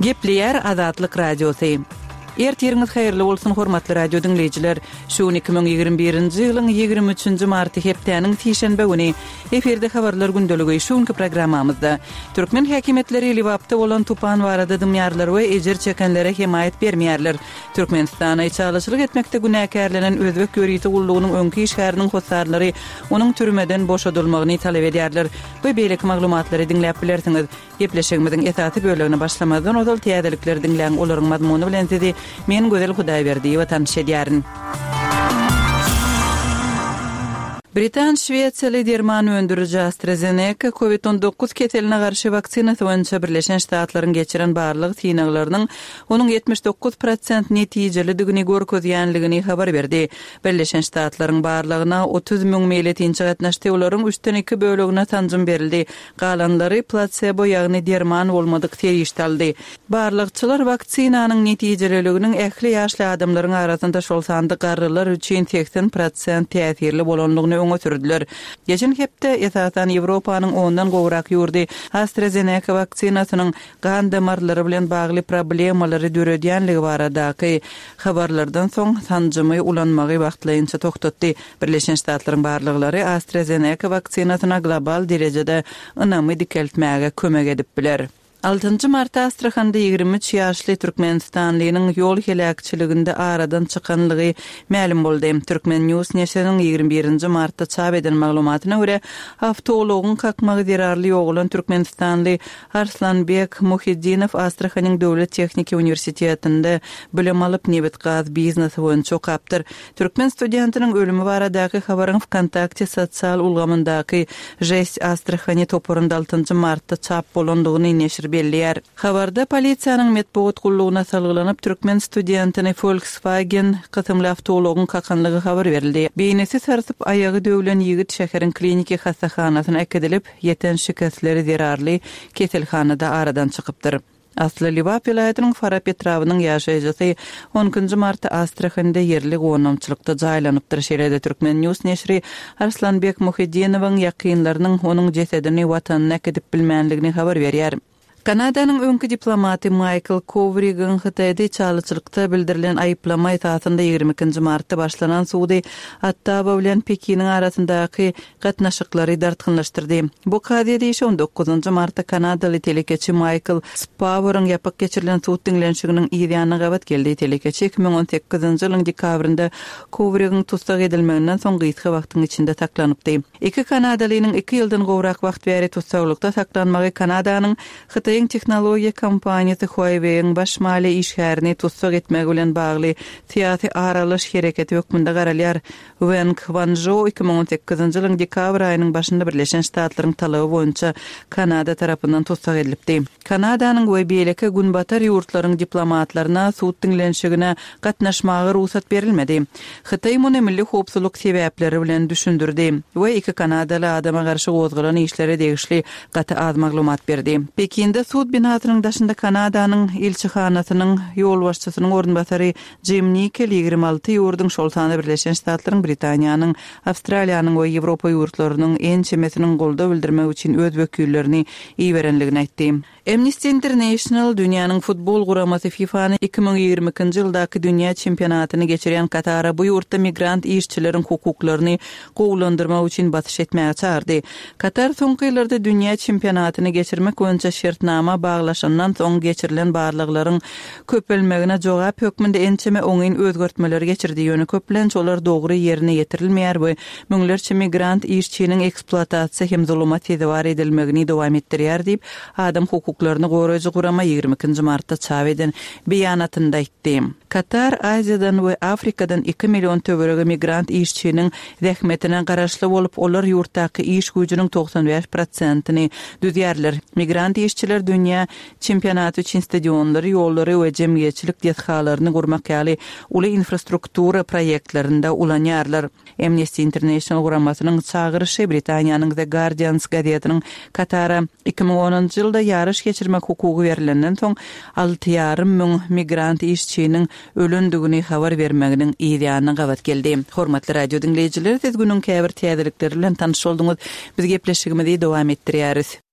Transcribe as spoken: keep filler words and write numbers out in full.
Gepleyer Azatlyk Radiosu. Ertirňiz haýyrly bolsun hormatly radio dinleýijiler. Şu iki bin ýigirme birinji ýylyň ýigirme üçünji marty hepdeniň tişenbe güni eferde habarlar gündeligi şuňky programmamyzda türkmen häkimetleri Liwapda bolan tupan barada dymýarlar we ejer çekenlere himayet bermeýärler. Türkmenistana çalyşylyk etmekde günäkärlenen özbek görýeti gullugynyň öňki işgäriniň hossarlary onuň türmeden boşadylmagyny talep edýärler. Bu beýleki maglumatlary dinläp bilersiňiz. Gepleşigimiziň esasy bölümine başlamadan ozal täzelikleri dinleň olaryň mazmuny bilen sizi men Gözel Hudaýberdiýewa tanış edýärin. Britan Şweýçaly derman öndürüji AstraZeneca covid on dokuz keseline garşy vaksinasy boýunça Birleşen Ştatlaryň geçiren barlyk synaglarynyň onuň yetmiş dokuz prosent netijeligini görkezýänligini habar berdi. Birleşen Ştatlaryň barlygyna otuz miň meýletinçi gatnaşdy, olaryň üçden iki bölegine tanjym berildi. Galanlary plasebo ýagny derman bolmadyk terişdaldy. Barlykçylar vaksinanyň netijeliginiň ähli ýaşly adamlaryň arasynda şol sandy garrylar üçin seksen prosent täsirli bolanlygyny öňe sürdüler. Geçen hepde esasan Ýewropanyň ondan gowrak ýurdy AstraZeneca vaksinasynyň gan damarlary bilen bagly problemalary döredýänligi baradaky habarlardan soň tanjymy ulanmagy wagtlaýynça toktatdy. Birleşen Ştatlaryň barlyklary AstraZeneca vaksinasyna global derejede ynamy dikeltmäge kömek edip biler. altıncı martda Astrahanda ýigirme üç ýaşly Türkmenistanlynyň ýol helakçyliginde aradan çykanlygy ma'lum boldy. Türkmen News neşriniň ýigirme birinji martda çap eden maglumatyna görä, awtologyň kakmagy derarly ýogulan Türkmenistanly Arslanbek Muhiddinow Astrahanyň Döwlet Tehnik Uniwersitetinde bilim alyp nebet gaz biznesi boýunça okapdyr. Türkmen studentynyň ölümi baradaky habaryň WKontakte sosial ulgamyndaky jest Astrahany toporunda altıncı martda çap bolandygyny neşr belliýär. Habarda polisiýanyň medeniýet gullugyna salgylanyp türkmen studentini Volkswagen gysymly awtologyň kakanlygy habar berildi. Beýnesi sarsyp aýagy döwlen ýigit şäheriň kliniki hasahanasyna äkedilip, ýeten şikastleri zerarly keselhanada aradan çykypdyr. Asly Liwap vilayatynyň Farap etrawynyň ýaşaýjysy onuncu martda Astrahanda yerli gonamçylykda jaýlanypdyr. Şeýle Türkmen News neşri Arslanbek Muhiddinowyň ýakynlarynyň onuň jesedini watanyna äkedip bilmänligini habar berýär. Kanadanyň öňkü diplomaty Michael Kovrigyň Hytaýda çalyçylykda bildirilen aýyplama esasynda ýigirme ikinji martda başlanan suwdy Ottawa bilen Pekiniň arasyndaky gatnaşyklary dartgynlaşdyrdy. Bu kadiýede on dokuzuncu martda Kanadaly telekeçi Michael Spavoriň ýapyk geçirilen suwd dinlenşiginiň ýerine gawat geldi. Telekeçi iki bin on sekizinji ýylyň dekabrynda Kovrigyň tutsak edilmeginden soň gysga wagtyň içinde taklanypdy. Iki Kanadalynyň iki ýyldan gowrak wagt bäri tutsaklykda saklanmagy Kanadanyň Hytaýyň teknologiýa kompaniýasy Huawei'ň başmaly işgärini tutsak etmek bilen bagly tiýasy aralyş hereketi hökmünde garalýar. Wang Wanzhou iki bin on sekizinji ýylyň dekabr aýynyň başynda Birleşen Ştatlaryň talaby boýunça Kanada tarapyndan tutsak edilipdi. Kanadanyň we beýleki günbatar ýurtlaryň diplomatlaryna suwd dinlenşigine gatnaşmagy ruhsat berilmedi. Hytaý muny milli howpsuzlyk sebäpleri bilen düşündirdi we iki Kanadaly adama garşy gozgalan işlere degişli gaty az maglumat berdi. Pekinde suwd binasynyň daşynda Kanadanyň elçihanasynyň ýol başçysynyň ornbasary Jim Nickel ýigirme alty ýurdun şol sany Birleşen Ştatlaryň, Britaniýanyň, Awstraliýanyň we Ýewropa ýurtlarynyň en çemesiniň golda bildirmek üçin öz wekillerini iýberenligini aýtdy. Amnesty International dünýäniň futbol guramasy FIFA'ny iki bin ýigirme ikinji ýyldaky dünýä çempionatyny geçiren Katara bu ýurtda migrant işçileriň hukuklaryny gowlandyrmak üçin batyş etmäge çağırdy. Katar soňky ýyllarda dünýä çempionatyny geçirmek boýunça şertnama baglaşandan soň geçirilen barlyklaryň köpelmegine jogap hökmünde ençeme oňyn özgertmeleri geçirdi. Ýöne köplenç olar dogry ýerine ýetirilmeýär we müňlerçe migrant işçiniň eksploatasiýa hem zulumat edýär edilmegini dowam etdirýär diýip adam hukuklaryny goraýjy gurama ýigirme ikinji martda çap eden beýanatynda aýtdy. Katar Aziýadan we Afrikadan iki million töweregi migrant işçiniň zähmetine garaşly bolup, olar ýurtdaky iş güýjüniň toksan beş prosentini düzýärler. Migrant işçiler dünýä çempionaty üçin stadionlary, ýollary we jemgyýetçilik detxalaryny gurmak ýaly uly infrastruktura proýektlerinde ulanýarlar. Amnesty International guramasynyň çağırışı Britaniýanyň The Guardian gazetynyň Katara iki bin onuncu ýylda ýarış geçirmek hukugy berilenden soň alty ýarym müň migrant işçiniň ölündügini habar bermeginiň ýerine gawat geldi. Hormatly radio dinleýijiler, siz günüň käbir täzelikleri bilen tanyş bolduňyz. Biz gepleşigimizi dowam etdirýäris.